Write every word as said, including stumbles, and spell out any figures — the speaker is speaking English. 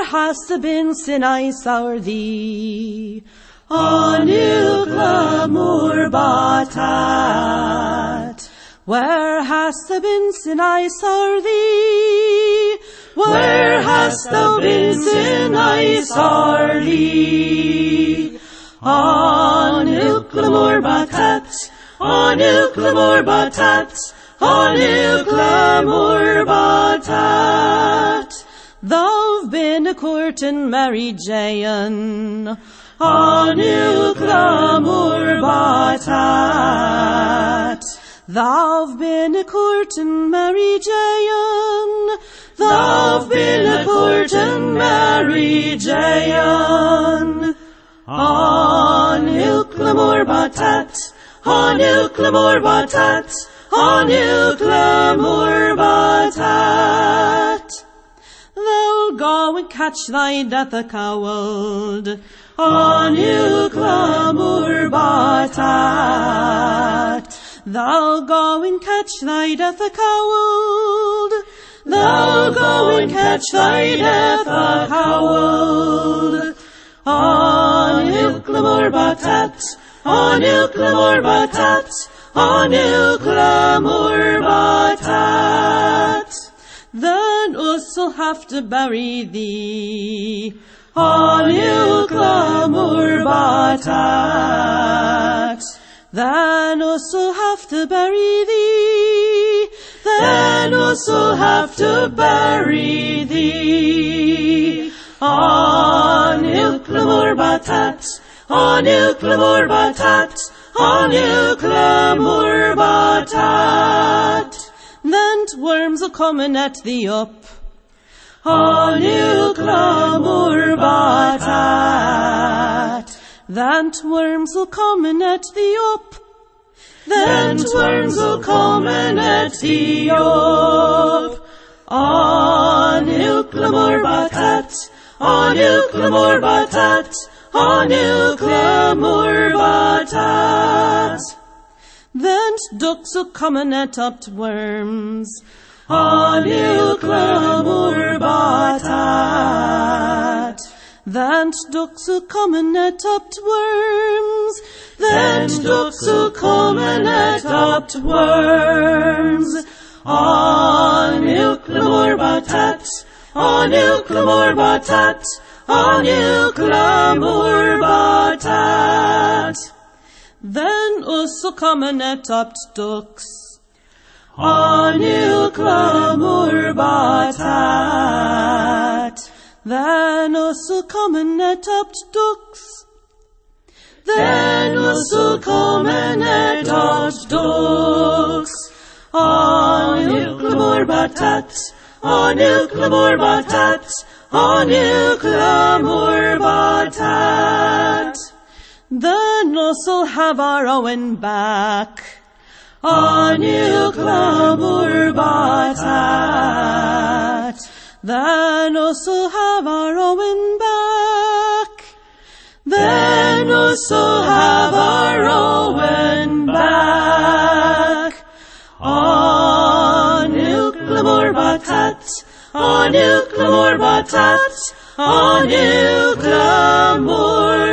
hast been sin I saw thee? Anil glamour batat. Where hast thou been sin I saw thee? Where hast thou been sin I saw thee? Anil glamour batat. Anil glamour batat. Anil glamour batat. Thou've been a courtin' Mary Jane. Anil glamour batat. Thou've been a courtin' Mary Jane. Thou've been a courtin' Mary Jane. Anil glamour batat. Anil glamour batat. Anil glamour batat. Thou'll go and catch thy death a cowld. Anil glamour batat. Thou'll go and catch thy death a cowld. Thou'll go and catch thy death a cowld. Anil glamour batat. Anil glamour batat. Anil glamour batat. Then us'll have to bury thee. Anil glamour batat. Then us'll have to bury thee. Then us'll have to bury thee. Anil glamour batat. Anil glamour batat. Anil glamour batat. Then worms'll come and et thee up. Anil glamour batat. Then worms'll come and et thee up. Then worms'll come and et thee up. Anil glamour batat. Anil glamour batat. Anil glamour batat. Then ducks'll come and et up worms. Anil glamour batat. Then ducks'll come and et up worms. Then ducks'll come and et up worms. Anil glamour batat. Anil glamour batat. Anil glamour batat. Then us'll come and et up ducks. Anil glamour batat. Then us'll come and et up ducks. Then us'll come and et up ducks. Anil glamour batat. Anil glamour batat. Anil glamour batat. Then us'll have our Owen back. Anil glamour batat. Then us'll have our Owen back. Then us'll have our Owen back. Anil glamour batat. Anil glamour batat. Anil glamour